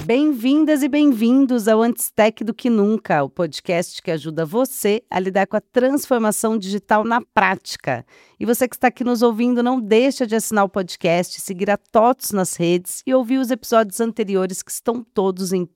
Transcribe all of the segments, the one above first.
Bem-vindas e bem-vindos ao Antes Tech do que Nunca, o podcast que ajuda você a lidar com a transformação digital na prática. E você que está aqui nos ouvindo, não deixa de assinar o podcast, seguir a TOTOS nas redes e ouvir os episódios anteriores que estão todos em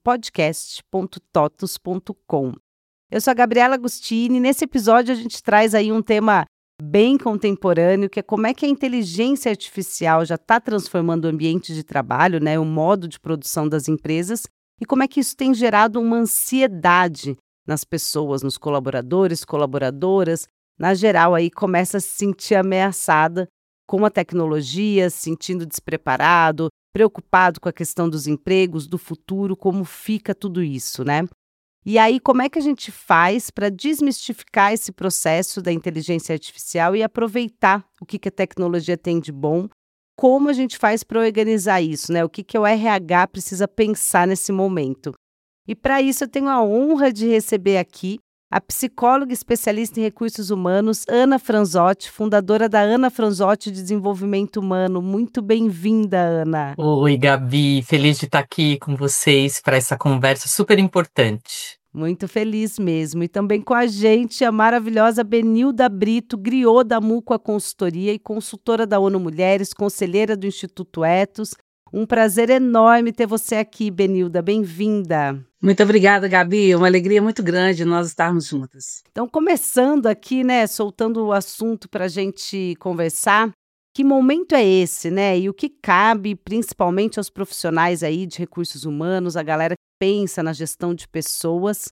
podcast.totos.com. Eu sou a Gabriela Agostini e nesse episódio a gente traz aí um tema bem contemporâneo, que é como é que a inteligência artificial já está transformando o ambiente de trabalho, né, o modo de produção das empresas, e como é que isso tem gerado uma ansiedade nas pessoas, nos colaboradores, colaboradoras, na geral aí começa a se sentir ameaçada com a tecnologia, se sentindo despreparado, preocupado com a questão dos empregos, do futuro, como fica tudo isso, né? E aí, como é que a gente faz para desmistificar esse processo da inteligência artificial e aproveitar o que a tecnologia tem de bom? Como a gente faz para organizar isso, né? O que o RH precisa pensar nesse momento? E para isso eu tenho a honra de receber aqui a psicóloga especialista em recursos humanos, Ana Franzotti, fundadora da Ana Franzotti Desenvolvimento Humano. Muito bem-vinda, Ana. Oi, Gabi, feliz de estar aqui com vocês para essa conversa super importante. Muito feliz mesmo. E também com a gente a maravilhosa Benilda Brito, griô da Mucoa Consultoria e consultora da ONU Mulheres, conselheira do Instituto Ethos. Um prazer enorme ter você aqui, Benilda. Bem-vinda. Muito obrigada, Gabi. É uma alegria muito grande nós estarmos juntas. Então, começando aqui, né, soltando o assunto para a gente conversar, que momento é esse, né? E o que cabe principalmente aos profissionais aí de recursos humanos, a galera que pensa na gestão de pessoas,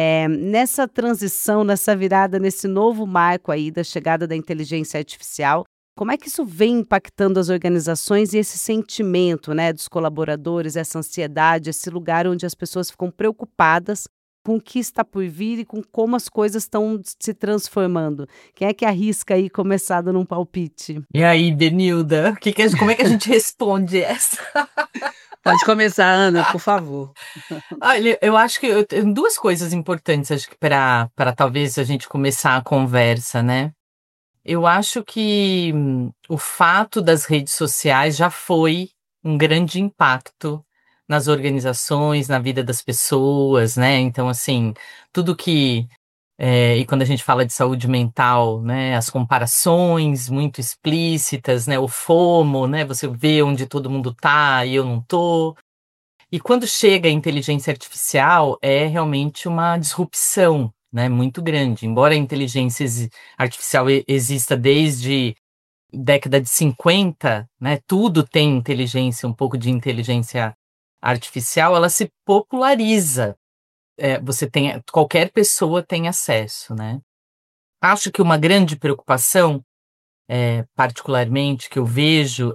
nessa transição, nessa virada, nesse novo marco aí da chegada da inteligência artificial, como é que isso vem impactando as organizações e esse sentimento, né, dos colaboradores, essa ansiedade, esse lugar onde as pessoas ficam preocupadas com o que está por vir e com como as coisas estão se transformando. Quem é que arrisca aí começar dando um palpite? E aí, Benilda, como é que a gente responde essa? Pode começar, Ana, por favor. Olha, eu acho que eu tenho duas coisas importantes, acho que para talvez a gente começar a conversa, né? Eu acho que o fato das redes sociais já foi um grande impacto nas organizações, na vida das pessoas, né? Então, assim, tudo que... e quando a gente fala de saúde mental, né? As comparações muito explícitas, né? O FOMO, né? Você vê onde todo mundo tá e eu não tô. E quando chega a inteligência artificial, é realmente uma disrupção, né? Muito grande. Embora a inteligência artificial exista desde década de 50, né? Tudo tem inteligência, um pouco de inteligência artificial, ela se populariza. Qualquer pessoa tem acesso, né? Acho que uma grande preocupação, particularmente, que eu vejo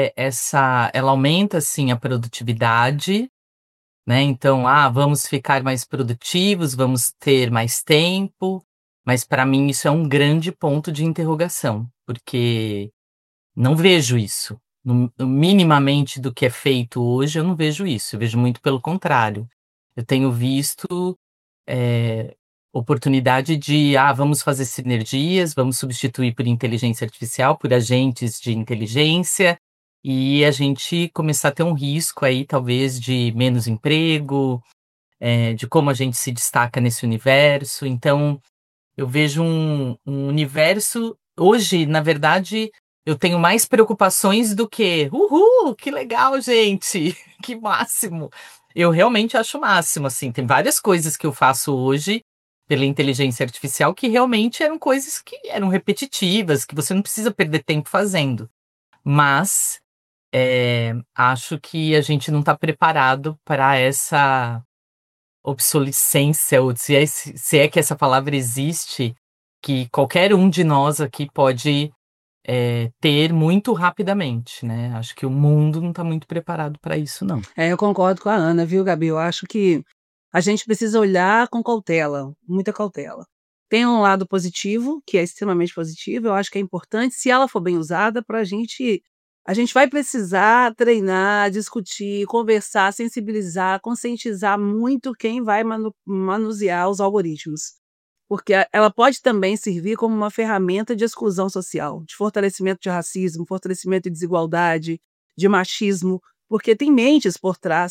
ela aumenta, sim, a produtividade, né? Então, vamos ficar mais produtivos, vamos ter mais tempo, mas para mim isso é um grande ponto de interrogação, porque não vejo isso. Minimamente do que é feito hoje, eu não vejo isso, eu vejo muito pelo contrário. Eu tenho visto oportunidade de, vamos fazer sinergias, vamos substituir por inteligência artificial, por agentes de inteligência, e a gente começar a ter um risco aí, talvez, de menos emprego, de como a gente se destaca nesse universo. Então, eu vejo um universo... Hoje, na verdade, eu tenho mais preocupações do que, que legal, gente, que máximo. Eu realmente acho o máximo, assim, tem várias coisas que eu faço hoje pela inteligência artificial que realmente eram coisas que eram repetitivas, que você não precisa perder tempo fazendo. Mas acho que a gente não está preparado para essa obsolescência, ou se é que essa palavra existe, que qualquer um de nós aqui pode ter muito rapidamente, né? Acho que o mundo não está muito preparado para isso, não. Eu concordo com a Ana, viu, Gabi? Eu acho que a gente precisa olhar com cautela, muita cautela. Tem um lado positivo, que é extremamente positivo, eu acho que é importante, se ela for bem usada, a gente vai precisar treinar, discutir, conversar, sensibilizar, conscientizar muito quem vai manusear os algoritmos. Porque ela pode também servir como uma ferramenta de exclusão social, de fortalecimento de racismo, fortalecimento de desigualdade, de machismo, porque tem mentes por trás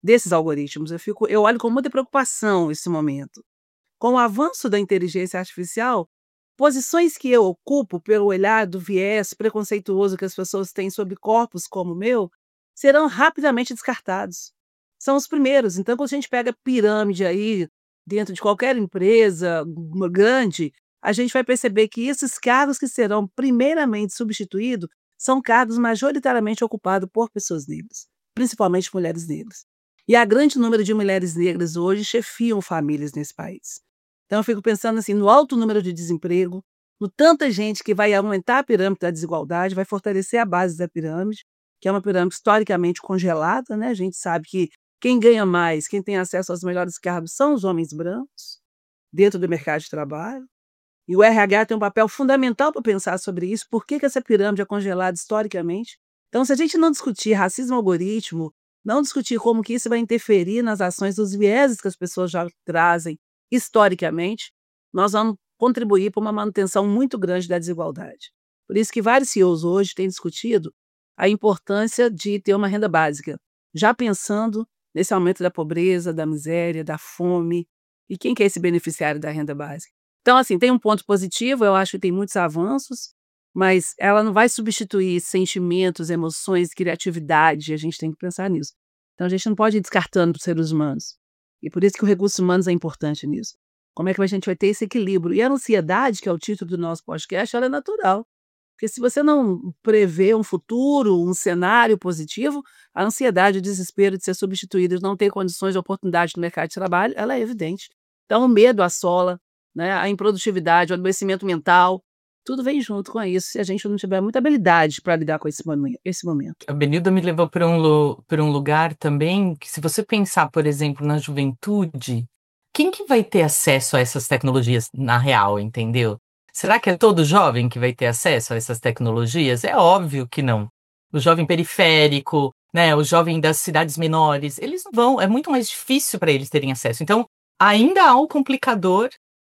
desses algoritmos. Eu olho com muita preocupação esse momento. Com o avanço da inteligência artificial, posições que eu ocupo pelo olhar do viés preconceituoso que as pessoas têm sobre corpos como o meu, serão rapidamente descartados. São os primeiros. Então, quando a gente pega pirâmide aí, dentro de qualquer empresa grande, a gente vai perceber que esses cargos que serão primeiramente substituídos são cargos majoritariamente ocupados por pessoas negras, principalmente mulheres negras. E há grande número de mulheres negras hoje chefiam famílias nesse país. Então, eu fico pensando assim, no alto número de desemprego, no tanta gente que vai aumentar a pirâmide da desigualdade, vai fortalecer a base da pirâmide, que é uma pirâmide historicamente congelada, né? A gente sabe que quem ganha mais, quem tem acesso aos melhores cargos são os homens brancos, dentro do mercado de trabalho. E o RH tem um papel fundamental para pensar sobre isso, por que essa pirâmide é congelada historicamente. Então, se a gente não discutir racismo algoritmo, não discutir como que isso vai interferir nas ações dos vieses que as pessoas já trazem historicamente, nós vamos contribuir para uma manutenção muito grande da desigualdade. Por isso que vários CEOs hoje têm discutido a importância de ter uma renda básica, já pensando nesse aumento da pobreza, da miséria, da fome. E quem que é esse beneficiário da renda básica? Então, assim, tem um ponto positivo, eu acho que tem muitos avanços, mas ela não vai substituir sentimentos, emoções, criatividade, a gente tem que pensar nisso. Então, a gente não pode ir descartando os seres humanos. E por isso que o recurso humanos é importante nisso. Como é que a gente vai ter esse equilíbrio? E a ansiedade, que é o título do nosso podcast, ela é natural. Porque se você não prevê um futuro, um cenário positivo, a ansiedade, o desespero de ser substituído, de não ter condições de oportunidade no mercado de trabalho, ela é evidente. Então, o medo assola, né, a improdutividade, o adoecimento mental, tudo vem junto com isso, se a gente não tiver muita habilidade para lidar com esse momento. A Benilda me levou para um lugar também que, se você pensar, por exemplo, na juventude, quem que vai ter acesso a essas tecnologias na real, entendeu? Será que é todo jovem que vai ter acesso a essas tecnologias? É óbvio que não. O jovem periférico, né, o jovem das cidades menores, eles não vão, é muito mais difícil para eles terem acesso. Então, ainda há um complicador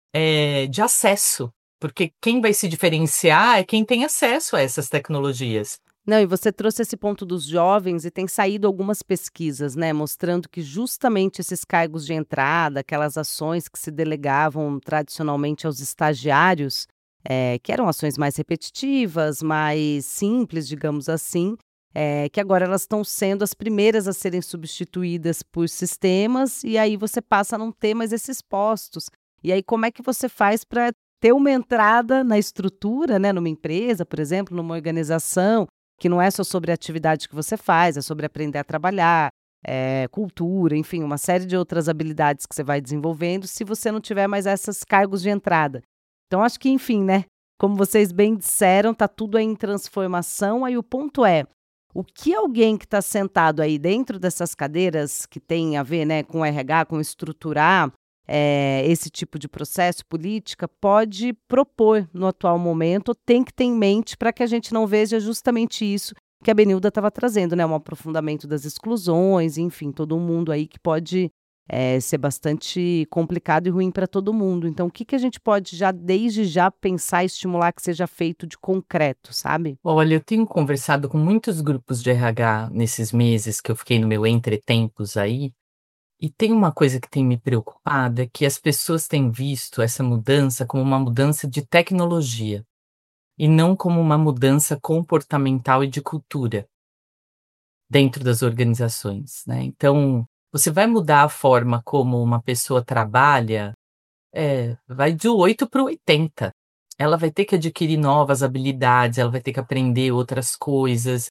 de acesso, porque quem vai se diferenciar é quem tem acesso a essas tecnologias. Não, e você trouxe esse ponto dos jovens e tem saído algumas pesquisas, né, mostrando que justamente esses cargos de entrada, aquelas ações que se delegavam tradicionalmente aos estagiários, que eram ações mais repetitivas, mais simples, digamos assim, que agora elas estão sendo as primeiras a serem substituídas por sistemas, e aí você passa a não ter mais esses postos. E aí, como é que você faz para ter uma entrada na estrutura, né, numa empresa, por exemplo, numa organização, que não é só sobre a atividade que você faz, é sobre aprender a trabalhar, cultura, enfim, uma série de outras habilidades que você vai desenvolvendo, se você não tiver mais esses cargos de entrada. Então, acho que, enfim, né, como vocês bem disseram, tá tudo aí em transformação, aí o ponto é, o que alguém que está sentado aí dentro dessas cadeiras, que tem a ver, né, com RH, com estruturar esse tipo de processo, política, pode propor no atual momento, ou tem que ter em mente para que a gente não veja justamente isso que a Benilda estava trazendo, né? Um aprofundamento das exclusões, enfim, todo um mundo aí que pode ser bastante complicado e ruim para todo mundo. Então, o que a gente pode já, desde já, pensar e estimular que seja feito de concreto, sabe? Olha, eu tenho conversado com muitos grupos de RH nesses meses que eu fiquei no meu entretempos aí, e tem uma coisa que tem me preocupado, é que as pessoas têm visto essa mudança como uma mudança de tecnologia, e não como uma mudança comportamental e de cultura dentro das organizações, né. Então, você vai mudar a forma como uma pessoa trabalha, vai do 8 para o 80. Ela vai ter que adquirir novas habilidades, ela vai ter que aprender outras coisas.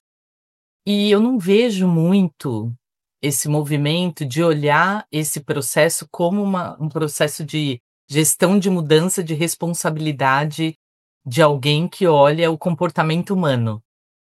E eu não vejo muito esse movimento de olhar esse processo como um processo de gestão de mudança de responsabilidade de alguém que olha o comportamento humano.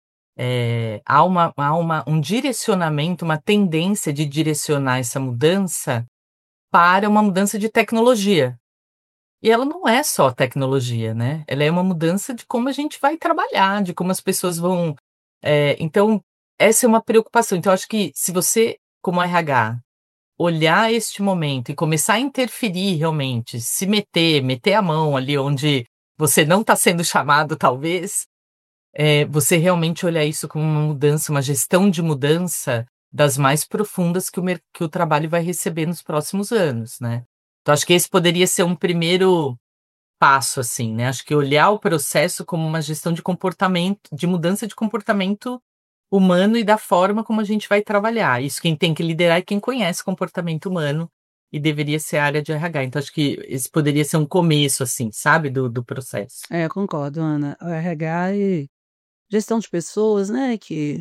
Há um direcionamento, uma tendência de direcionar essa mudança para uma mudança de tecnologia. E ela não é só tecnologia, né? Ela é uma mudança de como a gente vai trabalhar, de como as pessoas vão. Então, essa é uma preocupação. Então, acho que se você, como RH, olhar este momento e começar a interferir realmente, se meter a mão ali onde você não está sendo chamado, talvez, você realmente olhar isso como uma mudança, uma gestão de mudança, das mais profundas que o trabalho vai receber nos próximos anos, né. Então acho que esse poderia ser um primeiro passo, assim, né, acho que olhar o processo como uma gestão de comportamento, de mudança de comportamento humano e da forma como a gente vai trabalhar. Isso quem tem que liderar é quem conhece comportamento humano e deveria ser a área de RH. Então acho que esse poderia ser um começo, assim, sabe, do processo. É, concordo, Ana. O RH e gestão de pessoas, né, que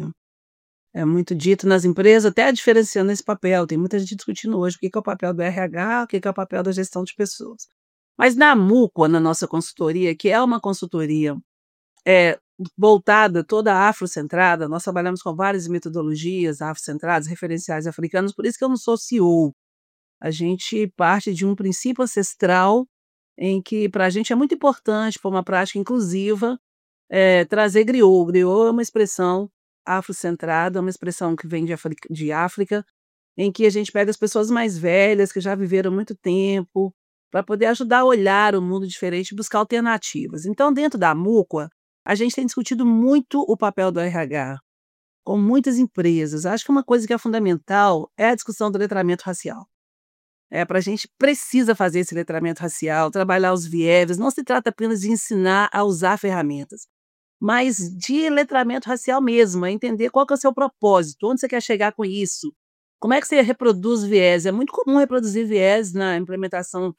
é muito dito nas empresas, até diferenciando esse papel. Tem muita gente discutindo hoje o que que é o papel do RH, o que que é o papel da gestão de pessoas. Mas na Mucoa, na nossa consultoria, que é uma consultoria é, voltada toda afrocentrada, nós trabalhamos com várias metodologias afrocentradas, referenciais africanos, por isso que eu não sou CEO. A gente parte de um princípio ancestral em que para a gente é muito importante, por uma prática inclusiva, trazer griot. Griot é uma expressão afrocentrada, uma expressão que vem de África, em que a gente pega as pessoas mais velhas, que já viveram muito tempo, para poder ajudar a olhar o mundo diferente e buscar alternativas. Então, dentro da Mucoa, a gente tem discutido muito o papel do RH, com muitas empresas. Acho que uma coisa que é fundamental é a discussão do letramento racial. Para a gente precisa fazer esse letramento racial, trabalhar os vieses. Não se trata apenas de ensinar a usar ferramentas, mas de letramento racial mesmo, é entender qual que é o seu propósito, onde você quer chegar com isso, como é que você reproduz viés. É muito comum reproduzir viés na implementação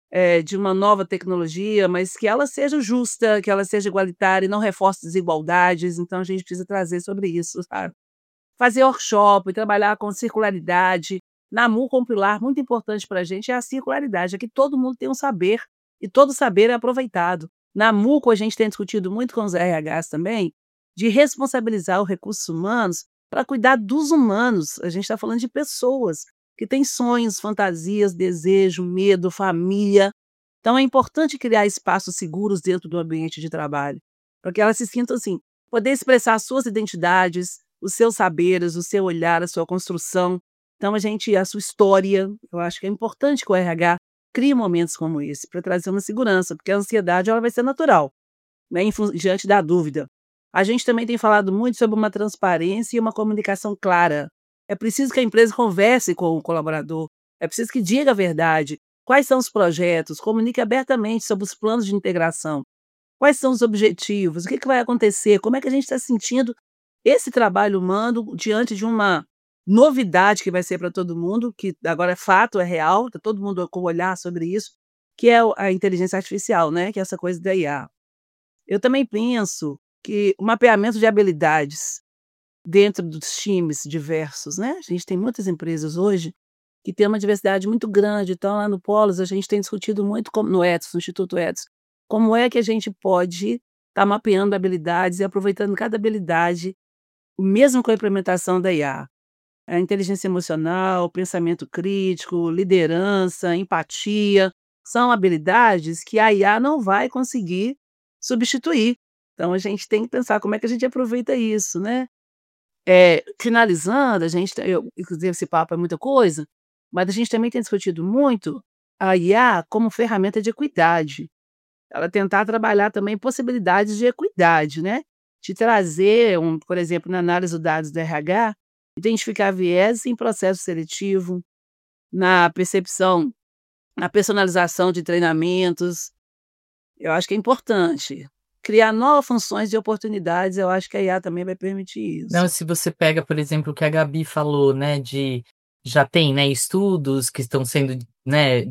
de uma nova tecnologia, mas que ela seja justa, que ela seja igualitária e não reforce desigualdades. Então a gente precisa trazer sobre isso, sabe? Fazer workshop, trabalhar com circularidade. Na MUCA, um pilar muito importante para a gente é a circularidade, é que todo mundo tem um saber e todo saber é aproveitado. Na MUCA, a gente tem discutido muito com os RHs também de responsabilizar os recursos humanos para cuidar dos humanos. A gente está falando de pessoas que têm sonhos, fantasias, desejo, medo, família. Então é importante criar espaços seguros dentro do ambiente de trabalho, para que elas se sintam assim, poder expressar as suas identidades, os seus saberes, o seu olhar, a sua construção. Então a sua história, eu acho que é importante que o RH crie momentos como esse, para trazer uma segurança, porque a ansiedade ela vai ser natural, né, diante da dúvida. A gente também tem falado muito sobre uma transparência e uma comunicação clara. É preciso que a empresa converse com o colaborador, é preciso que diga a verdade, quais são os projetos, comunique abertamente sobre os planos de integração, quais são os objetivos, o que que vai acontecer, como é que a gente está sentindo esse trabalho humano diante de uma novidade que vai ser para todo mundo, que agora é fato, é real, está todo mundo com olhar sobre isso, que é a inteligência artificial, né, que é essa coisa da IA. Eu também penso que o mapeamento de habilidades dentro dos times diversos, né, a gente tem muitas empresas hoje que têm uma diversidade muito grande. Então lá no Polos a gente tem discutido muito no Ethos, no Instituto Ethos, como é que a gente pode estar mapeando habilidades e aproveitando cada habilidade, mesmo com a implementação da IA. A inteligência emocional, pensamento crítico, liderança, empatia, são habilidades que a IA não vai conseguir substituir. Então a gente tem que pensar como é que a gente aproveita isso, né. Finalizando, inclusive esse papo é muita coisa, mas a gente também tem discutido muito a IA como ferramenta de equidade. Ela tentar trabalhar também possibilidades de equidade, né, de trazer por exemplo, na análise dos dados do RH, identificar viés em processo seletivo, na percepção, na personalização de treinamentos. Eu acho que é importante. Criar novas funções e oportunidades, eu acho que a IA também vai permitir isso. Não, se você pega, por exemplo, o que a Gabi falou, né, já tem, né, estudos que estão sendo, né,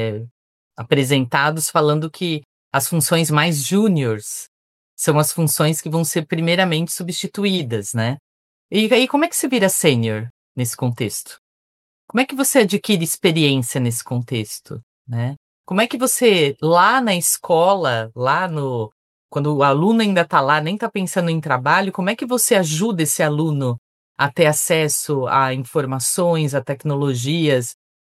apresentados falando que as funções mais júniors são as funções que vão ser primeiramente substituídas, né. E aí como é que você vira sênior nesse contexto? Como é que você adquire experiência nesse contexto, né? Como é que você, lá na escola, quando o aluno ainda está lá, nem está pensando em trabalho, como é que você ajuda esse aluno a ter acesso a informações, a tecnologias?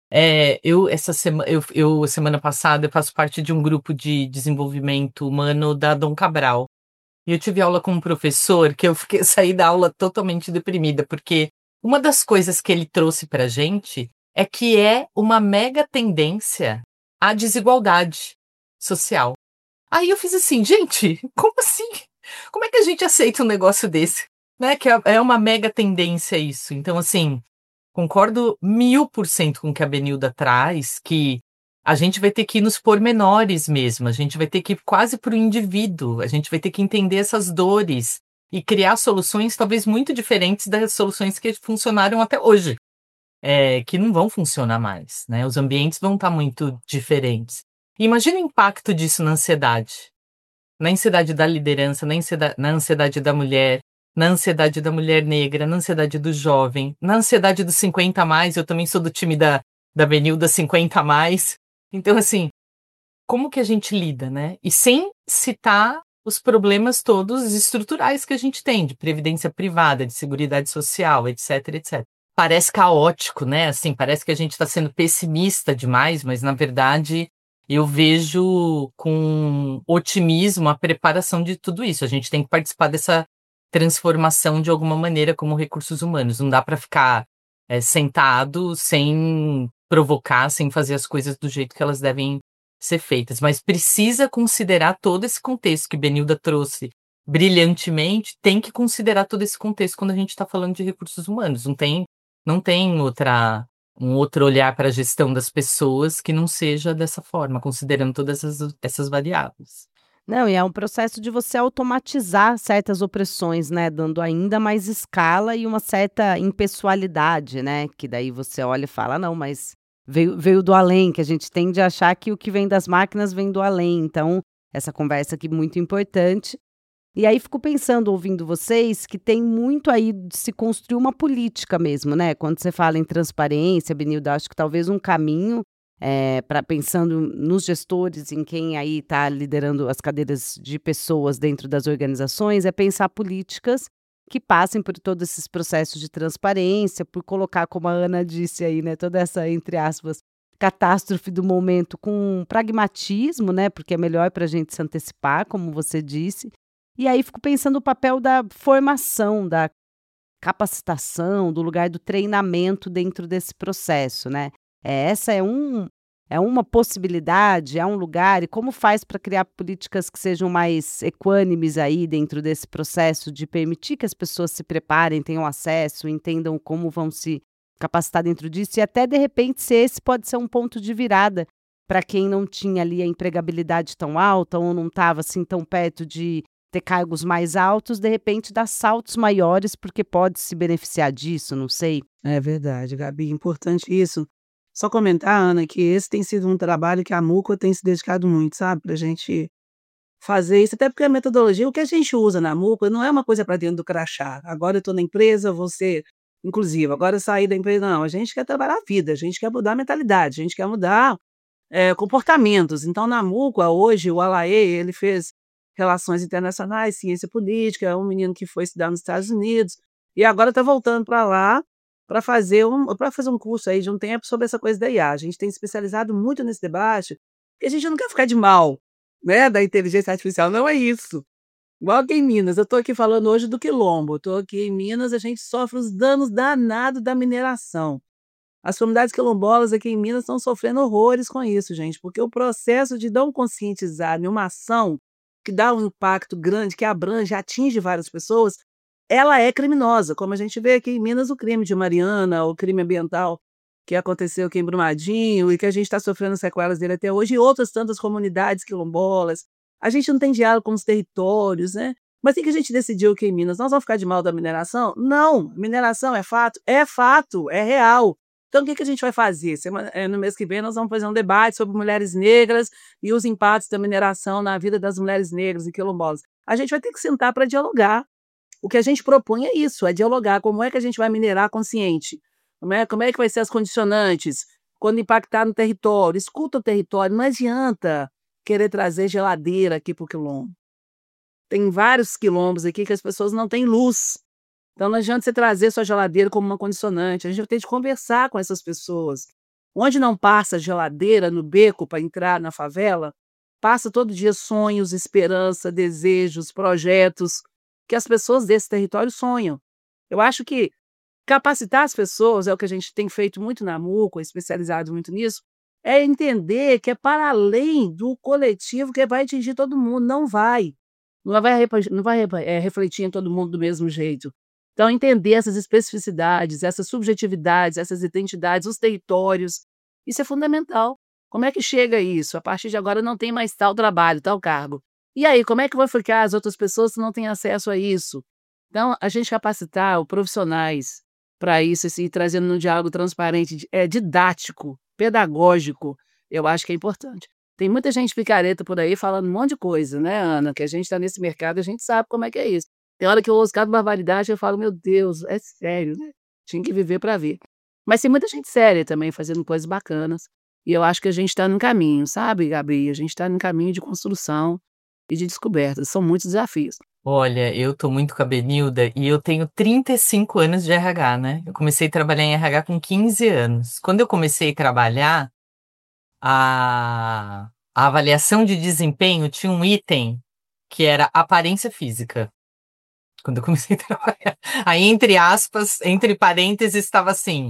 Semana passada, eu faço parte de um grupo de desenvolvimento humano da Dom Cabral. E eu tive aula com um professor que saí da aula totalmente deprimida, porque uma das coisas que ele trouxe pra gente é que é uma mega tendência à desigualdade social. Aí eu fiz assim: "Gente, como assim? Como é que a gente aceita um negócio desse?" né, que é uma mega tendência isso. Então, assim, concordo 1000% com o que a Benilda traz, que a gente vai ter que ir nos pormenores mesmo, a gente vai ter que ir quase para o indivíduo, a gente vai ter que entender essas dores e criar soluções talvez muito diferentes das soluções que funcionaram até hoje, que não vão funcionar mais, né? Os ambientes vão estar muito diferentes. E imagina o impacto disso na ansiedade da liderança, na ansiedade da mulher, na ansiedade da mulher negra, na ansiedade do jovem, na ansiedade dos 50 a mais. Eu também sou do time da Benilda 50 a mais. Então, assim, como que a gente lida, né? E sem citar os problemas todos estruturais que a gente tem, de previdência privada, de seguridade social, etc, etc. Parece caótico, né? Assim, parece que a gente está sendo pessimista demais, mas na verdade eu vejo com otimismo a preparação de tudo isso. A gente tem que participar dessa transformação de alguma maneira como recursos humanos. Não dá para ficar sentado sem provocar, sem fazer as coisas do jeito que elas devem ser feitas. Mas precisa considerar todo esse contexto que Benilda trouxe brilhantemente, tem que considerar todo esse contexto quando a gente está falando de recursos humanos. Não tem um outro olhar para a gestão das pessoas que não seja dessa forma, considerando todas essas variáveis. Não, e é um processo de você automatizar certas opressões, né, dando ainda mais escala e uma certa impessoalidade, né, que daí você olha e fala: "Não, mas veio do além", que a gente tende a achar que o que vem das máquinas vem do além. Então, essa conversa aqui muito importante. E aí fico pensando, ouvindo vocês, que tem muito aí de se construir uma política mesmo, né, quando você fala em transparência, Benilda, acho que talvez um caminho, pra pensando nos gestores, em quem aí está liderando as cadeiras de pessoas dentro das organizações, é pensar políticas que passem por todos esses processos de transparência, por colocar, como a Ana disse aí, né, toda essa, entre aspas, catástrofe do momento com pragmatismo, né, porque é melhor para a gente se antecipar, como você disse. E aí fico pensando o papel da formação, da capacitação, do lugar do treinamento dentro desse processo, né. Essa é uma possibilidade, é um lugar, e como faz para criar políticas que sejam mais equânimes aí dentro desse processo de permitir que as pessoas se preparem, tenham acesso, entendam como vão se capacitar dentro disso e até de repente se esse pode ser um ponto de virada para quem não tinha ali a empregabilidade tão alta ou não estava assim tão perto de ter cargos mais altos, de repente dar saltos maiores, porque pode se beneficiar disso, não sei. É verdade, Gabi, importante isso. Só comentar, Ana, que esse tem sido um trabalho que a MUCA tem se dedicado muito, sabe, pra gente fazer isso, até porque a metodologia, o que a gente usa na MUCA não é uma coisa para dentro do crachá. Agora eu estou na empresa, vou ser inclusiva, agora eu saí da empresa, não, a gente quer trabalhar a vida, a gente quer mudar a mentalidade, a gente quer mudar comportamentos. Então, na MUCA, hoje, o Alaê, ele fez Relações Internacionais, Ciência Política, é um menino que foi estudar nos Estados Unidos, e agora está voltando para lá para fazer um curso aí de um tempo sobre essa coisa da IA. A gente tem especializado muito nesse debate, porque a gente não quer ficar de mal, né, da inteligência artificial, não é isso. Igual aqui em Minas, eu estou aqui falando hoje do quilombo, estou aqui em Minas, a gente sofre os danos danados da mineração. As comunidades quilombolas aqui em Minas estão sofrendo horrores com isso, gente, porque o processo de não conscientizar em uma ação que dá um impacto grande, que abrange, atinge várias pessoas, ela é criminosa, como a gente vê aqui em Minas o crime de Mariana, o crime ambiental que aconteceu aqui em Brumadinho e que a gente está sofrendo sequelas dele até hoje, e outras tantas comunidades quilombolas. A gente não tem diálogo com os territórios, né? Mas o que a gente decidiu aqui em Minas? Nós vamos ficar de mal da mineração? Não, mineração é fato, é real. Então, o que a gente vai fazer? No mês que vem, nós vamos fazer um debate sobre mulheres negras e os impactos da mineração na vida das mulheres negras e quilombolas. A gente vai ter que sentar para dialogar. O que a gente propõe é isso, é dialogar. Como é que a gente vai minerar consciente? Como é que vai ser as condicionantes? Quando impactar no território? Escuta o território, não adianta querer trazer geladeira aqui para o quilombo. Tem vários quilombos aqui que as pessoas não têm luz. Então não adianta você trazer sua geladeira como uma condicionante, a gente vai ter de conversar com essas pessoas. Onde não passa geladeira no beco para entrar na favela, passa todo dia sonhos, esperança, desejos, projetos que as pessoas desse território sonham. Eu acho que capacitar as pessoas, é o que a gente tem feito muito na MUCA, especializado muito nisso, é entender que é para além do coletivo que vai atingir todo mundo, não vai. Não vai refletir em todo mundo do mesmo jeito. Então, entender essas especificidades, essas subjetividades, essas identidades, os territórios, isso é fundamental. Como é que chega isso? A partir de agora não tem mais tal trabalho, tal cargo. E aí, como é que vai ficar as outras pessoas que não têm acesso a isso? Então, a gente capacitar os profissionais para isso, assim, trazendo um diálogo transparente, didático, pedagógico, eu acho que é importante. Tem muita gente picareta por aí falando um monte de coisa, né, Ana? Que a gente está nesse mercado, a gente sabe como é que é isso. Tem hora que eu ouço cada barbaridade, eu falo, meu Deus, é sério, né? Tinha que viver para ver. Mas tem muita gente séria também fazendo coisas bacanas. E eu acho que a gente está num caminho, sabe, Gabi? A gente está num caminho de construção e de descoberta. São muitos desafios. Olha, eu tô muito com a Benilda e eu tenho 35 anos de RH, né? Eu comecei a trabalhar em RH com 15 anos. Quando eu comecei a trabalhar, a avaliação de desempenho tinha um item que era aparência física. Quando eu comecei a trabalhar. Aí, entre aspas, entre parênteses, estava assim: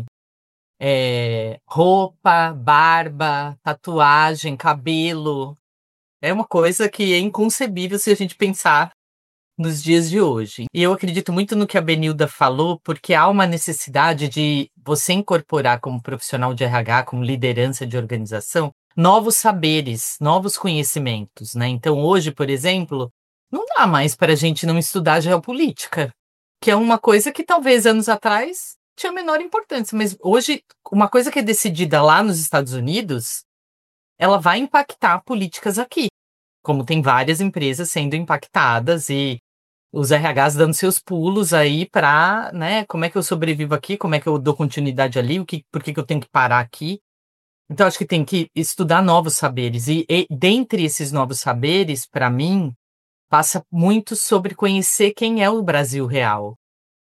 roupa, barba, tatuagem, cabelo. É uma coisa que é inconcebível se a gente pensar nos dias de hoje. E eu acredito muito no que a Benilda falou, porque há uma necessidade de você incorporar como profissional de RH, como liderança de organização, novos saberes, novos conhecimentos, né? Então, hoje, por exemplo, não dá mais para a gente não estudar geopolítica, que é uma coisa que talvez anos atrás tinha menor importância, mas hoje, uma coisa que é decidida lá nos Estados Unidos, ela vai impactar políticas aqui, como tem várias empresas sendo impactadas e os RHs dando seus pulos aí para, né, como é que eu sobrevivo aqui, como é que eu dou continuidade ali, por que que eu tenho que parar aqui. Então, acho que tem que estudar novos saberes. E dentre esses novos saberes, para mim, passa muito sobre conhecer quem é o Brasil real.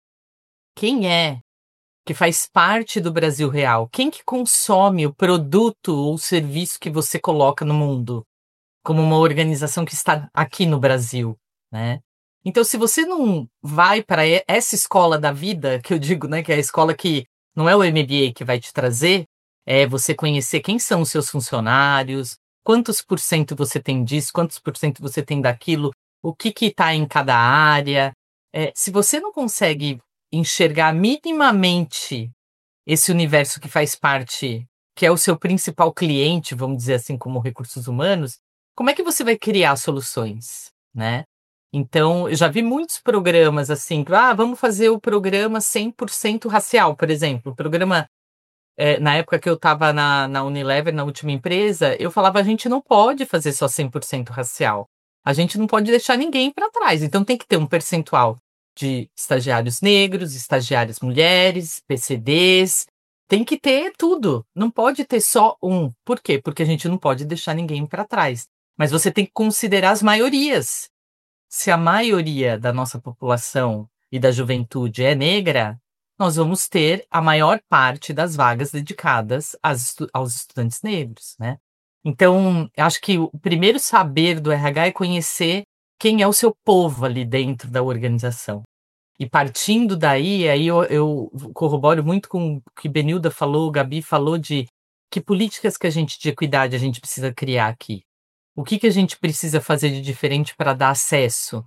Quem é que faz parte do Brasil real? Quem que consome o produto ou serviço que você coloca no mundo? Como uma organização que está aqui no Brasil, né? Então, se você não vai para essa escola da vida, que eu digo, né, que é a escola que não é o MBA que vai te trazer, é você conhecer quem são os seus funcionários, quantos por cento você tem disso, quantos por cento você tem daquilo, o que está em cada área. Se você não consegue enxergar minimamente esse universo que faz parte, que é o seu principal cliente, vamos dizer assim, como recursos humanos, como é que você vai criar soluções, né? Então, eu já vi muitos programas assim, vamos fazer o programa 100% racial, por exemplo. O programa, na época que eu estava na Unilever, na última empresa, eu falava, a gente não pode fazer só 100% racial. A gente não pode deixar ninguém para trás. Então, tem que ter um percentual de estagiários negros, estagiárias mulheres, PCDs. Tem que ter tudo. Não pode ter só um. Por quê? Porque a gente não pode deixar ninguém para trás. Mas você tem que considerar as maiorias. Se a maioria da nossa população e da juventude é negra, nós vamos ter a maior parte das vagas dedicadas aos estudantes negros, né? Então, eu acho que o primeiro saber do RH é conhecer quem é o seu povo ali dentro da organização. E partindo daí, aí eu corroboro muito com o que Benilda falou, Gabi falou de que políticas que a gente de equidade a gente precisa criar aqui. O que a gente precisa fazer de diferente para dar acesso?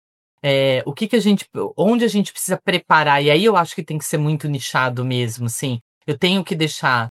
Onde a gente precisa preparar? E aí eu acho que tem que ser muito nichado mesmo, assim. Eu tenho que deixar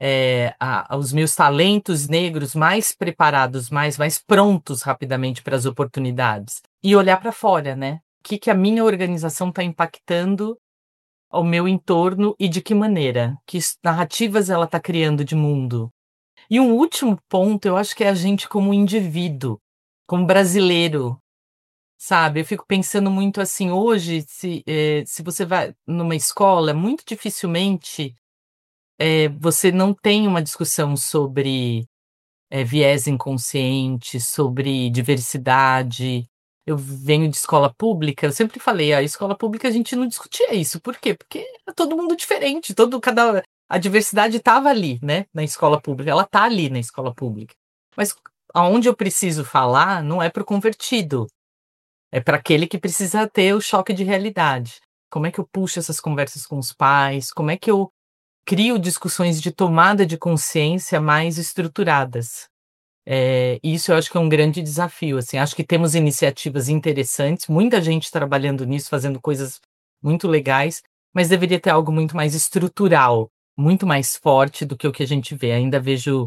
os meus talentos negros mais preparados, mais prontos rapidamente para as oportunidades. E olhar para fora, né? O que a minha organização está impactando ao meu entorno e de que maneira? Que narrativas ela está criando de mundo? E um último ponto, eu acho que é a gente como indivíduo, como brasileiro, sabe? Eu fico pensando muito assim, hoje, se você vai numa escola, muito dificilmente você não tem uma discussão sobre viés inconsciente, sobre diversidade. Eu venho de escola pública, eu sempre falei, a escola pública a gente não discutia isso. Por quê? Porque é todo mundo diferente, a diversidade estava ali, né, na escola pública, ela está ali na escola pública. Mas aonde eu preciso falar não é para o convertido, é para aquele que precisa ter o choque de realidade. Como é que eu puxo essas conversas com os pais? Como é que eu crio discussões de tomada de consciência mais estruturadas? Isso eu acho que é um grande desafio, assim, acho que temos iniciativas interessantes, muita gente trabalhando nisso, fazendo coisas muito legais, mas deveria ter algo muito mais estrutural, muito mais forte do que o que a gente vê. Ainda vejo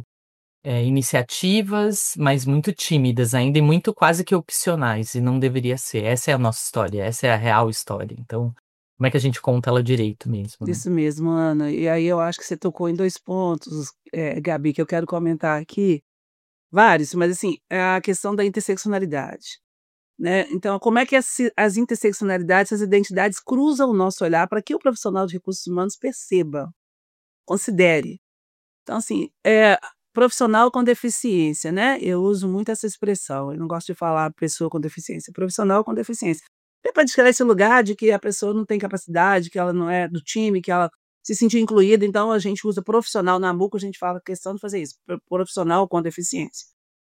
iniciativas, mas muito tímidas ainda e muito quase que opcionais, e não deveria ser. Essa é a nossa história, essa é a real história. Então, como é que a gente conta ela direito mesmo, né? Isso mesmo, Ana. E aí eu acho que você tocou em 2 pontos, Gabi, que eu quero comentar aqui, vários, mas assim, é a questão da interseccionalidade, né. Então como é que as interseccionalidades, as identidades cruzam o nosso olhar para que o profissional de recursos humanos perceba, considere. Então assim, profissional com deficiência, né, eu uso muito essa expressão, eu não gosto de falar pessoa com deficiência, profissional com deficiência. É para descrever esse lugar de que a pessoa não tem capacidade, que ela não é do time, que ela se sentiu incluída, então a gente usa profissional, na MUC a gente fala questão de fazer isso, profissional com deficiência.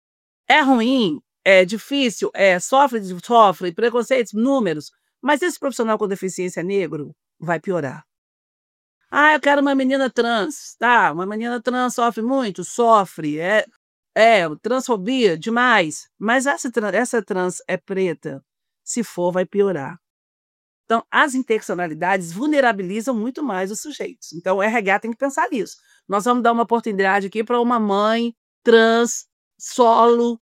É ruim, é difícil, sofre preconceitos, números, mas esse profissional com deficiência negro vai piorar. "Ah, eu quero uma menina trans", tá, uma menina trans sofre muito? Sofre, transfobia demais, mas essa trans é preta, se for vai piorar. Então as interseccionalidades vulnerabilizam muito mais os sujeitos, então o RH tem que pensar nisso. Nós vamos dar uma oportunidade aqui para uma mãe trans, solo,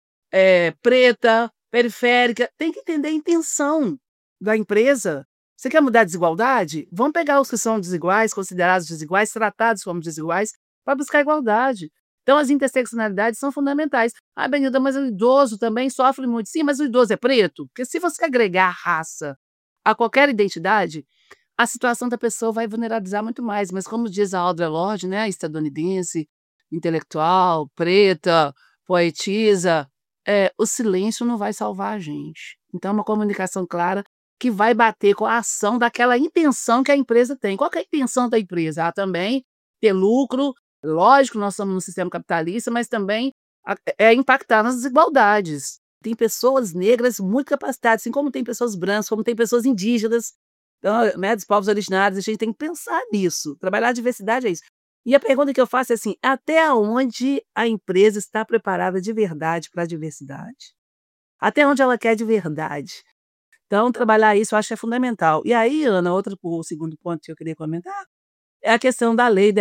preta, periférica, tem que entender a intenção da empresa. Você quer mudar a desigualdade? Vamos pegar os que são desiguais, considerados desiguais, tratados como desiguais, para buscar igualdade. Então as interseccionalidades são fundamentais. "Ah, Benilda, mas o idoso também sofre muito". Sim, mas o idoso é preto? Porque se você agregar raça a qualquer identidade, a situação da pessoa vai vulnerabilizar muito mais, mas como diz a Audre Lorde, né, estadunidense, intelectual, preta, poetisa, o silêncio não vai salvar a gente. Então é uma comunicação clara que vai bater com a ação daquela intenção que a empresa tem. Qual que é a intenção da empresa? Ela também ter lucro, lógico, nós estamos num sistema capitalista, mas também impactar nas desigualdades. Tem pessoas negras muito capacitadas, assim como tem pessoas brancas, como tem pessoas indígenas, então, né, dos povos originários, a gente tem que pensar nisso, trabalhar a diversidade é isso. E a pergunta que eu faço é assim: até onde a empresa está preparada de verdade para a diversidade? Até onde ela quer de verdade? Então, trabalhar isso eu acho que é fundamental. E aí, Ana, o segundo ponto que eu queria comentar é a questão da Lei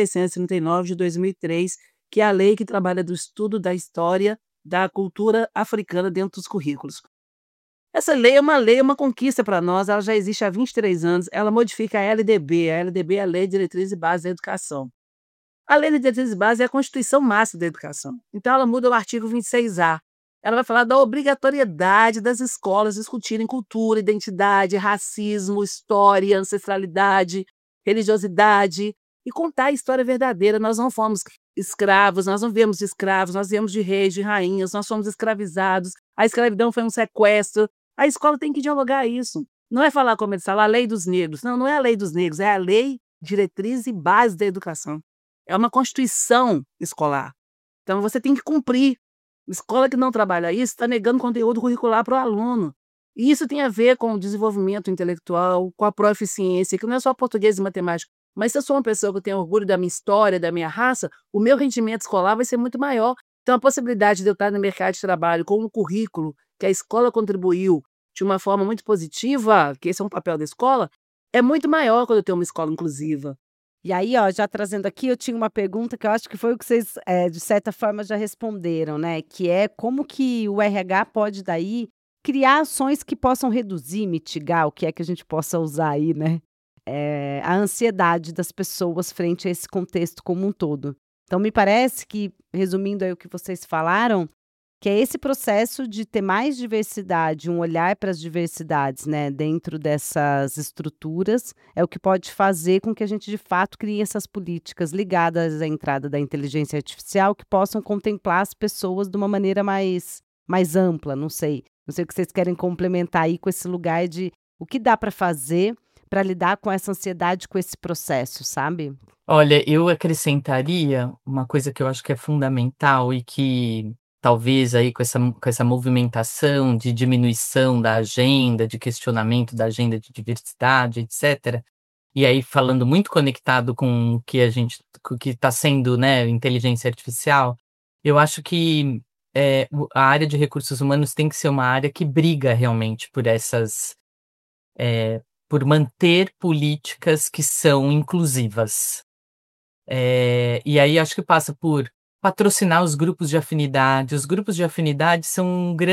10.639 de 2003, que é a lei que trabalha do estudo da história da cultura africana dentro dos currículos. Essa lei é uma conquista para nós, ela já existe há 23 anos, ela modifica a LDB é a Lei de Diretrizes e Bases da Educação. A Lei de Diretrizes e Bases é a Constituição Máxima da Educação, então ela muda o artigo 26A. Ela vai falar da obrigatoriedade das escolas discutirem cultura, identidade, racismo, história, ancestralidade, religiosidade e contar a história verdadeira. Nós não fomos escravos, nós não viemos de escravos, nós viemos de reis, de rainhas, nós fomos escravizados, a escravidão foi um sequestro. A escola tem que dialogar isso. Não é falar como eles falam, a lei dos negros. Não, não é a lei dos negros, é a lei diretriz e base da educação. É uma constituição escolar. Então você tem que cumprir. Escola que não trabalha isso está negando conteúdo curricular para o aluno. E isso tem a ver com o desenvolvimento intelectual, com a proficiência, que não é só português e matemática. Mas se eu sou uma pessoa que tem orgulho da minha história, da minha raça, o meu rendimento escolar vai ser muito maior. Então a possibilidade de eu estar no mercado de trabalho com um currículo que a escola contribuiu de uma forma muito positiva, que esse é um papel da escola, é muito maior quando eu tenho uma escola inclusiva. E aí, ó, já trazendo aqui, eu tinha uma pergunta que eu acho que foi o que vocês, de certa forma, já responderam, né? Que é como que o RH pode daí criar ações que possam reduzir, mitigar, o que é que a gente possa usar aí, né? A ansiedade das pessoas frente a esse contexto como um todo. Então, me parece que, resumindo aí o que vocês falaram, que é esse processo de ter mais diversidade, um olhar para as diversidades, né, dentro dessas estruturas, é o que pode fazer com que a gente, de fato, crie essas políticas ligadas à entrada da inteligência artificial que possam contemplar as pessoas de uma maneira mais ampla, não sei. Não sei o que vocês querem complementar aí com esse lugar de o que dá para fazer para lidar com essa ansiedade, com esse processo, sabe? Olha, eu acrescentaria uma coisa que eu acho que é fundamental e que talvez aí com essa movimentação de diminuição da agenda, de questionamento da agenda de diversidade, etc. E aí falando muito conectado com o que está sendo, né, inteligência artificial, eu acho que a área de recursos humanos tem que ser uma área que briga realmente por essas por manter políticas que são inclusivas. E aí acho que passa por patrocinar os grupos de afinidade. Os grupos de afinidade são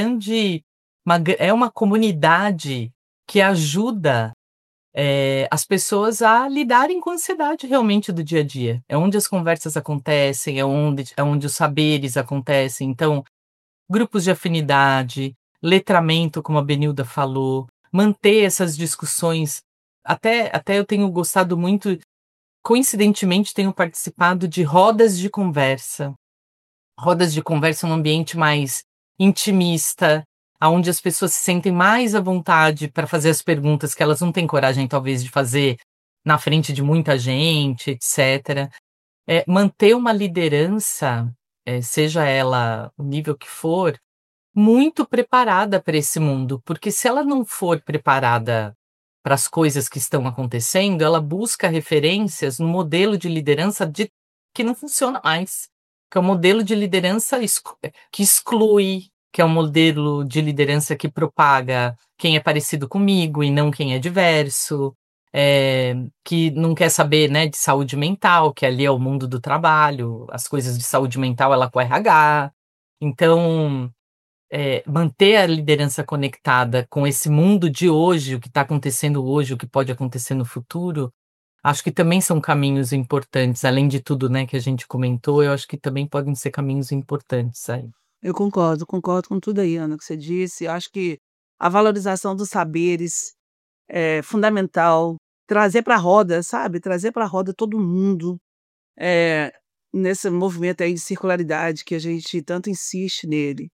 é uma comunidade que ajuda as pessoas a lidarem com a ansiedade realmente do dia a dia. É onde as conversas acontecem, é onde os saberes acontecem. Então, grupos de afinidade, letramento, como a Benilda falou, manter essas discussões. Até eu tenho gostado muito, coincidentemente, tenho participado de rodas de conversa. Rodas de conversa num ambiente mais intimista, aonde as pessoas se sentem mais à vontade para fazer as perguntas que elas não têm coragem, talvez, de fazer na frente de muita gente, etc. Manter uma liderança, seja ela o nível que for, muito preparada para esse mundo, porque se ela não for preparada para as coisas que estão acontecendo, ela busca referências no modelo de liderança que não funciona mais, que é um modelo de liderança que exclui, que é um modelo de liderança que propaga quem é parecido comigo e não quem é diverso, que não quer saber, né, de saúde mental, que ali é o mundo do trabalho, as coisas de saúde mental ela com RH. Então, manter a liderança conectada com esse mundo de hoje, o que está acontecendo hoje, o que pode acontecer no futuro, acho que também são caminhos importantes, além de tudo, né, que a gente comentou, eu acho que também podem ser caminhos importantes aí. Eu concordo com tudo aí, Ana, que você disse. Eu acho que a valorização dos saberes é fundamental. Trazer para a roda, sabe? Trazer para a roda todo mundo, eh, nesse movimento aí de circularidade que a gente tanto insiste nele.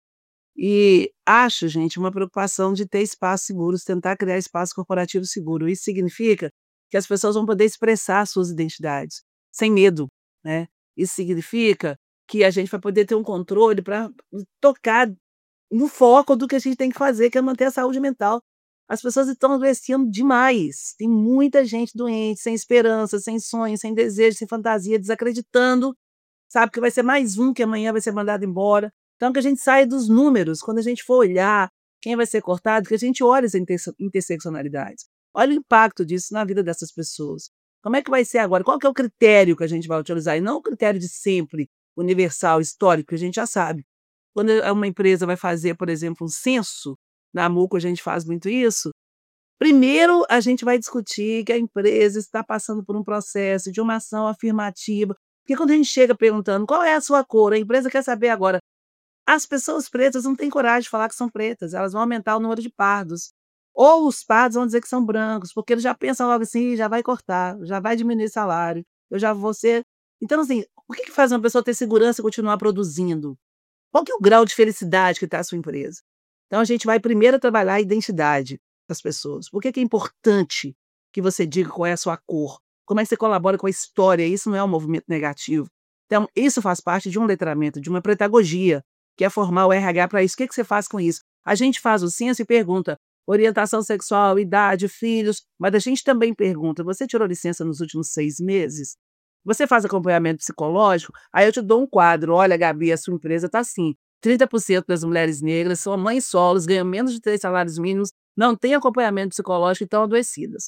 E acho, gente, uma preocupação de ter espaços seguros, tentar criar espaço corporativo seguro. Isso significa que as pessoas vão poder expressar suas identidades, sem medo, né. Isso significa que a gente vai poder ter um controle para tocar no foco do que a gente tem que fazer, que é manter a saúde mental. As pessoas estão adoecendo demais. Tem muita gente doente, sem esperança, sem sonho, sem desejo, sem fantasia, desacreditando, sabe, que vai ser mais um que amanhã vai ser mandado embora. Então que a gente saia dos números, quando a gente for olhar quem vai ser cortado, que a gente olhe as interseccionalidades. Olha o impacto disso na vida dessas pessoas. Como é que vai ser agora? Qual que é o critério que a gente vai utilizar? E não o critério de sempre, universal, histórico, que a gente já sabe. Quando uma empresa vai fazer, por exemplo, um censo, na Amuco a gente faz muito isso, primeiro a gente vai discutir que a empresa está passando por um processo de uma ação afirmativa, porque quando a gente chega perguntando: "Qual é a sua cor?", a empresa quer saber agora. As pessoas pretas não têm coragem de falar que são pretas, elas vão aumentar o número de pardos. Ou os pardos vão dizer que são brancos, porque eles já pensam logo assim: "Já vai cortar, já vai diminuir salário, eu já vou ser". Então, assim, o que faz uma pessoa ter segurança e continuar produzindo? Qual que é o grau de felicidade que está a sua empresa? Então a gente vai primeiro trabalhar a identidade das pessoas. Por que que é importante que você diga qual é a sua cor? Como é que você colabora com a história? Isso não é um movimento negativo. Então, isso faz parte de um letramento, de uma pedagogia, que é formar o RH para isso. O que que você faz com isso? A gente faz o censo e pergunta orientação sexual, idade, filhos, mas a gente também pergunta: você tirou licença nos últimos 6 meses? Você faz acompanhamento psicológico? Aí eu te dou um quadro: olha, Gabi, a sua empresa está assim. 30% das mulheres negras são mães solos, ganham menos de 3 salários mínimos, não têm acompanhamento psicológico e estão adoecidas.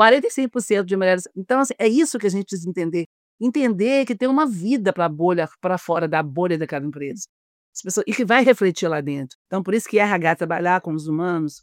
45% de mulheres. Então, assim, é isso que a gente precisa entender. Entender que tem uma vida para a bolha, para fora da bolha daquela empresa. As pessoas, e que vai refletir lá dentro. Então, por isso que RH trabalhar com os humanos,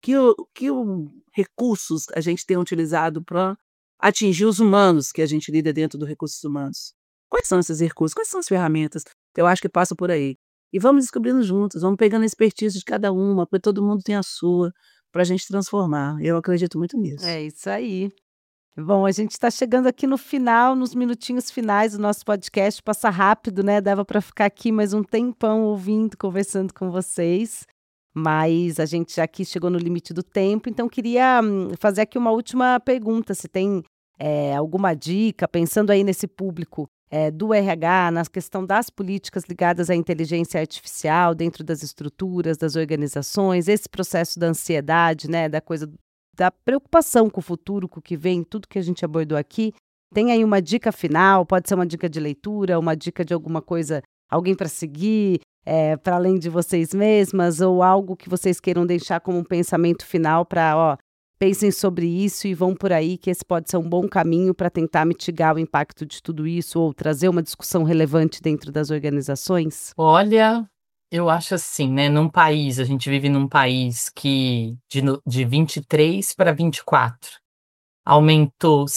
que recursos a gente tem utilizado para atingir os humanos que a gente lida dentro do recursos humanos. Quais são esses recursos? Quais são as ferramentas? Eu acho que passa por aí. E vamos descobrindo juntos, vamos pegando a expertise de cada uma, porque todo mundo tem a sua, para a gente transformar. Eu acredito muito nisso. É isso aí. Bom, a gente está chegando aqui no final, nos minutinhos finais do nosso podcast. Passa rápido, né? Dava para ficar aqui mais um tempão ouvindo, conversando com vocês. Mas a gente já aqui chegou no limite do tempo, então queria fazer aqui uma última pergunta. Se tem alguma dica, pensando aí nesse público do RH, na questão das políticas ligadas à inteligência artificial dentro das estruturas, das organizações, esse processo da ansiedade, né? Da coisa da preocupação com o futuro, com o que vem, tudo que a gente abordou aqui. Tem aí uma dica final, pode ser uma dica de leitura, uma dica de alguma coisa, alguém para seguir, para além de vocês mesmas, ou algo que vocês queiram deixar como um pensamento final para, Pensem sobre isso e vão por aí, que esse pode ser um bom caminho para tentar mitigar o impacto de tudo isso ou trazer uma discussão relevante dentro das organizações? Olha, eu acho assim, né, a gente vive num país que de 23 para 24 aumentou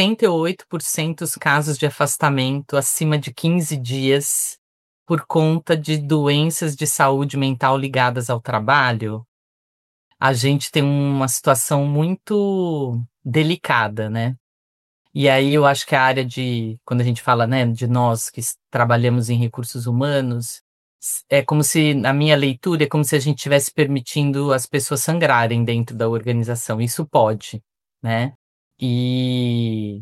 68% os casos de afastamento acima de 15 dias por conta de doenças de saúde mental ligadas ao trabalho. A gente tem uma situação muito delicada, né? E aí eu acho que a área quando a gente fala, né, de nós que trabalhamos em recursos humanos, é como se, na minha leitura, é como se a gente estivesse permitindo as pessoas sangrarem dentro da organização. Isso pode, né? E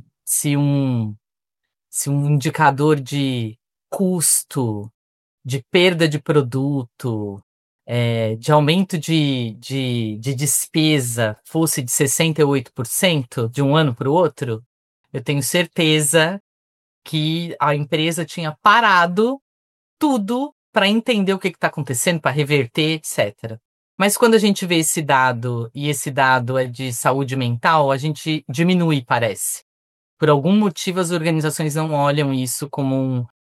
se um indicador de custo, de perda de produto, de aumento de despesa fosse de 68% de um ano para o outro, eu tenho certeza que a empresa tinha parado tudo para entender o que está acontecendo, para reverter, etc. Mas quando a gente vê esse dado, e esse dado é de saúde mental, a gente diminui, parece. Por algum motivo, as organizações não olham isso como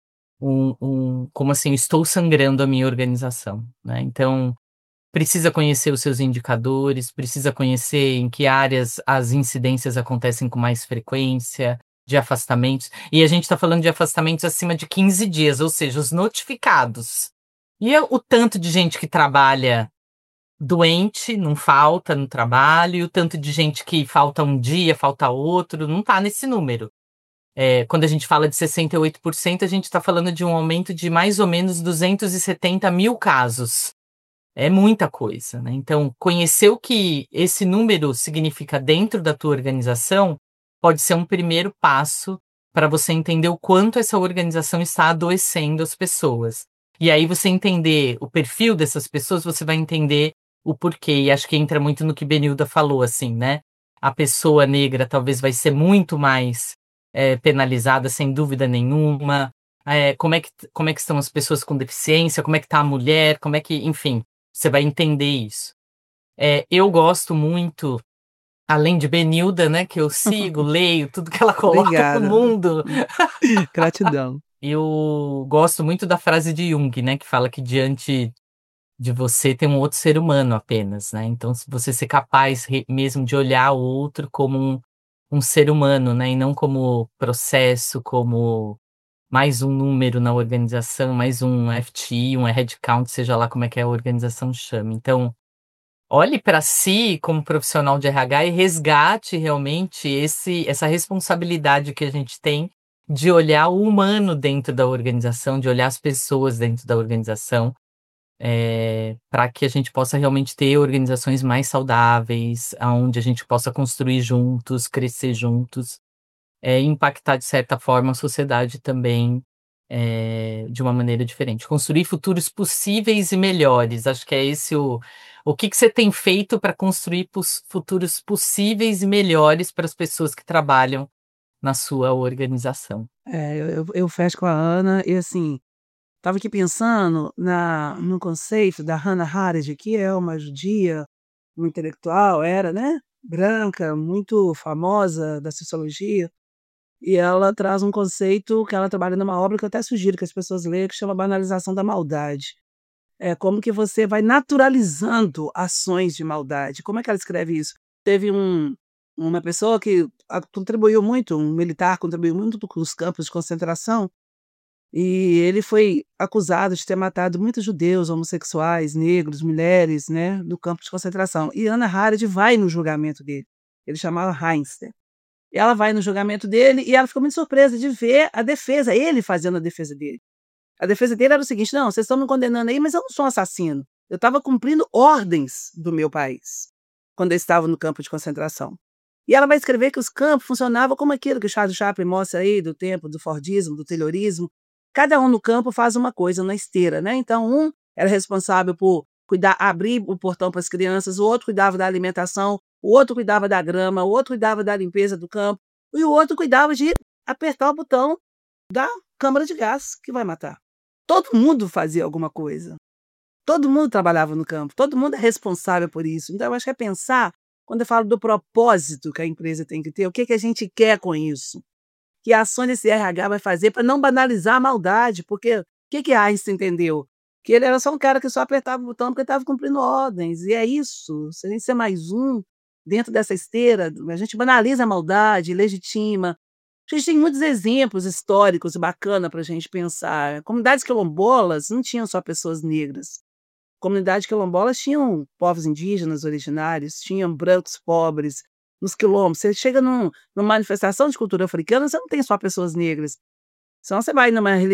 como assim, estou sangrando a minha organização, né? Então, precisa conhecer os seus indicadores, precisa conhecer em que áreas as incidências acontecem com mais frequência, de afastamentos. E a gente está falando de afastamentos acima de 15 dias, ou seja, os notificados. E o tanto de gente que trabalha doente, não falta no trabalho, e o tanto de gente que falta um dia, falta outro, não está nesse número. Quando a gente fala de 68%, a gente está falando de um aumento de mais ou menos 270 mil casos. É muita coisa, né? Então, conhecer o que esse número significa dentro da tua organização pode ser um primeiro passo para você entender o quanto essa organização está adoecendo as pessoas. E aí, você entender o perfil dessas pessoas, você vai entender o porquê. E acho que entra muito no que Benilda falou, assim, né? A pessoa negra talvez vai ser muito mais penalizada, sem dúvida nenhuma. Como é que estão as pessoas com deficiência? Como é que está a mulher? Como é que, enfim. Você vai entender isso. Eu gosto muito, além de Benilda, né, que eu sigo, leio tudo que ela coloca no Obrigada. mundo. Gratidão. Eu gosto muito da frase de Jung, né, que fala que diante de você tem um outro ser humano apenas, né? Então, se você ser capaz mesmo de olhar o outro como um ser humano, né, e não como processo, como mais um número na organização, mais um FTE, um headcount, seja lá como é que a organização chama. Então, olhe para si como profissional de RH e resgate realmente essa responsabilidade que a gente tem de olhar o humano dentro da organização, de olhar as pessoas dentro da organização, para que a gente possa realmente ter organizações mais saudáveis, onde a gente possa construir juntos, crescer juntos, impactar de certa forma a sociedade também, de uma maneira diferente. Construir futuros possíveis e melhores. Acho que é esse o que você tem feito para construir futuros possíveis e melhores para as pessoas que trabalham na sua organização. Eu fecho com a Ana e, assim, estava aqui pensando no conceito da Hannah Arendt, que é uma judia, uma intelectual, era, né, branca, muito famosa da sociologia, e ela traz um conceito que ela trabalha numa obra que eu até sugiro que as pessoas leiam, que chama Banalização da Maldade. É como que você vai naturalizando ações de maldade. Como é que ela escreve isso? Teve uma pessoa que contribuiu muito, um militar contribuiu muito com os campos de concentração, e ele foi acusado de ter matado muitos judeus, homossexuais, negros, mulheres, né, no campo de concentração. E Hannah Arendt vai no julgamento dele. Ele chamava Heinster. E ela vai no julgamento dele e ela ficou muito surpresa de ver a defesa, ele fazendo a defesa dele. A defesa dele era o seguinte: não, vocês estão me condenando aí, mas eu não sou um assassino. Eu estava cumprindo ordens do meu país, quando eu estava no campo de concentração. E ela vai escrever que os campos funcionavam como aquilo que o Charles Chaplin mostra aí, do tempo do Fordismo, do Taylorismo. Cada um no campo faz uma coisa na esteira, né? Então, um era responsável por cuidar, abrir o portão para as crianças, o outro cuidava da alimentação, o outro cuidava da grama, o outro cuidava da limpeza do campo, e o outro cuidava de apertar o botão da câmara de gás que vai matar. Todo mundo fazia alguma coisa. Todo mundo trabalhava no campo, todo mundo é responsável por isso. Então, eu acho que é pensar quando eu falo do propósito que a empresa tem que ter, o que que a gente quer com isso? Que ações esse RH vai fazer para não banalizar a maldade, porque o que que Einstein entendeu? Que ele era só um cara que só apertava o botão porque estava cumprindo ordens, e é isso, se a gente ser mais um dentro dessa esteira, a gente banaliza a maldade, legitima. A gente tem muitos exemplos históricos bacana para a gente pensar. Comunidades quilombolas não tinham só pessoas negras. Comunidades quilombolas tinham povos indígenas originários, tinham brancos pobres, nos quilombos. Você chega numa manifestação de cultura africana, você não tem só pessoas negras. Senão você vai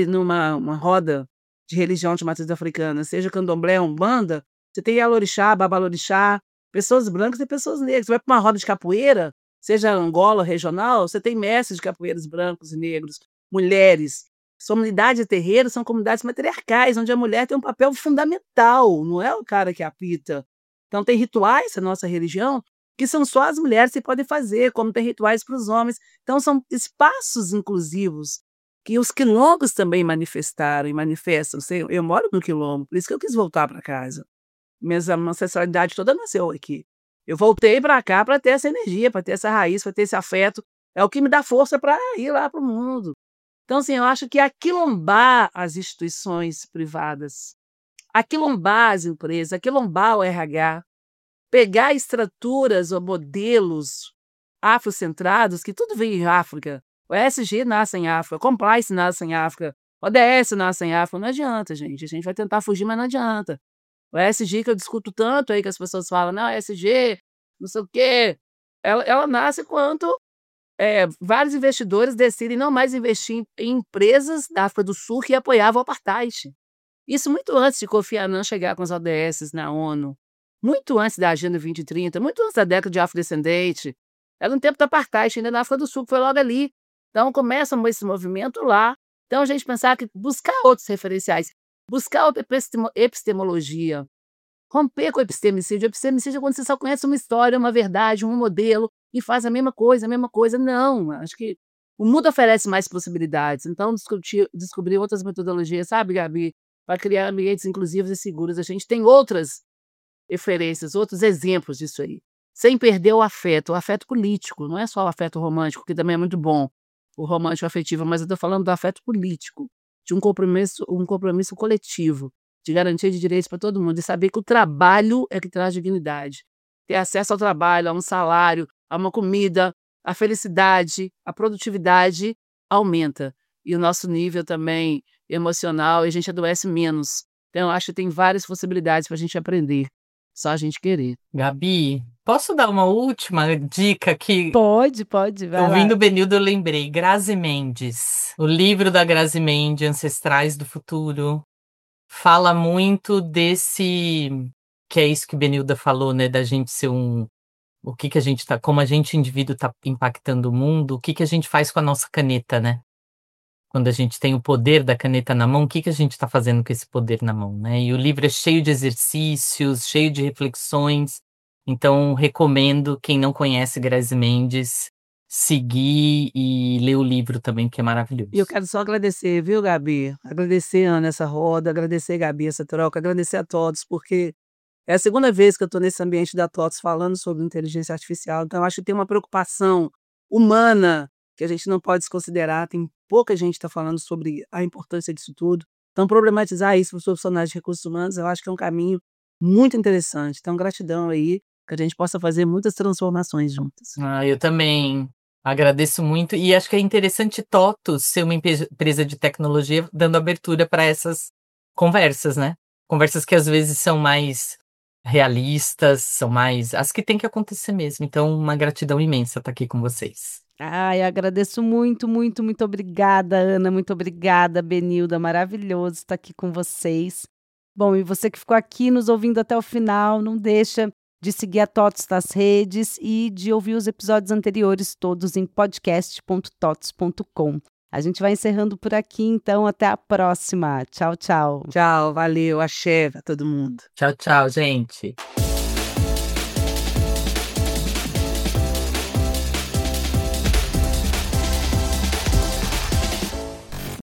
numa roda de religião de matriz africana, seja candomblé, umbanda, você tem alorixá, babalorixá, pessoas brancas e pessoas negras. Você vai para uma roda de capoeira, seja Angola regional, você tem mestres de capoeiras brancos e negros, mulheres. Comunidades de terreiro são comunidades matriarcais, onde a mulher tem um papel fundamental, não é o cara que apita. Então tem rituais na nossa religião que são só as mulheres que podem fazer, como tem rituais para os homens. Então são espaços inclusivos que os quilombos também manifestaram e manifestam. Eu moro no quilombo, por isso que eu quis voltar para casa. Minha ancestralidade toda nasceu aqui. Eu voltei para cá para ter essa energia, para ter essa raiz, para ter esse afeto. É o que me dá força para ir lá para o mundo. Então, assim, eu acho que aquilombar as instituições privadas, aquilombar as empresas, aquilombar o RH, pegar estruturas ou modelos afrocentrados, que tudo veio em África. O ESG nasce em África, Compliance nasce em África, o ODS nasce em África. Não adianta, gente. A gente vai tentar fugir, mas não adianta. O ESG que eu discuto tanto aí, que as pessoas falam, não, ESG, não sei o quê. Ela nasce quando vários investidores decidem não mais investir em empresas da África do Sul que apoiavam o apartheid. Isso muito antes de Kofi Annan chegar com os ODS na ONU, muito antes da Agenda 2030, muito antes da década de afrodescendente. Era no tempo do apartheid, ainda na África do Sul, que foi logo ali. Então começa esse movimento lá. Então a gente pensar que buscar outros referenciais, buscar outra epistemologia, romper com o epistemicídio. O epistemicídio é quando você só conhece uma história, uma verdade, um modelo, e faz a mesma coisa, a mesma coisa. Não, acho que o mundo oferece mais possibilidades. Então, descobrir outras metodologias, sabe, Gabi? Para criar ambientes inclusivos e seguros. A gente tem outras referências, outros exemplos disso aí. Sem perder o afeto político. Não é só o afeto romântico, que também é muito bom, o romântico afetivo, mas eu estou falando do afeto político, de um compromisso coletivo, de garantia de direitos para todo mundo, de saber que o trabalho é que traz dignidade. Ter acesso ao trabalho, a um salário, a uma comida, a felicidade, a produtividade aumenta. E o nosso nível também emocional, e a gente adoece menos. Então, eu acho que tem várias possibilidades para a gente aprender. Só a gente querer. Gabi, posso dar uma última dica que, Pode, vai lá. ouvindo o Benildo, eu lembrei. Grazi Mendes. O livro da Grazi Mendes, Ancestrais do Futuro, fala muito desse, que é isso que o Benilda falou, né, da gente ser o que a gente tá, como a gente, indivíduo, tá impactando o mundo, o que a gente faz com a nossa caneta, né? Quando a gente tem o poder da caneta na mão, o que a gente está fazendo com esse poder na mão, né? E o livro é cheio de exercícios, cheio de reflexões. Então, recomendo, quem não conhece Grazi Mendes, seguir e ler o livro também, que é maravilhoso. E eu quero só agradecer, viu, Gabi? Agradecer, Ana, essa roda, agradecer, Gabi, essa troca, agradecer a todos, porque é a segunda vez que eu estou nesse ambiente da TOTS falando sobre inteligência artificial. Então, eu acho que tem uma preocupação humana que a gente não pode desconsiderar. Tem pouca gente que está falando sobre a importância disso tudo. Então, problematizar isso para os profissionais de recursos humanos, eu acho que é um caminho muito interessante. Então, gratidão aí, que a gente possa fazer muitas transformações juntas. Eu também agradeço muito. E acho que é interessante TOTOS ser uma empresa de tecnologia dando abertura para essas conversas, né? Conversas que às vezes são mais realistas, são mais as que tem que acontecer mesmo. Então, uma gratidão imensa estar aqui com vocês. Ai, agradeço muito, muito, muito obrigada, Ana, muito obrigada, Benilda, maravilhoso estar aqui com vocês. Bom, e você que ficou aqui nos ouvindo até o final, não deixa de seguir a TOTS nas redes e de ouvir os episódios anteriores todos em podcast.tots.com. A gente vai encerrando por aqui, então até a próxima. Tchau, tchau. Tchau, valeu, axé a todo mundo. Tchau, tchau, gente.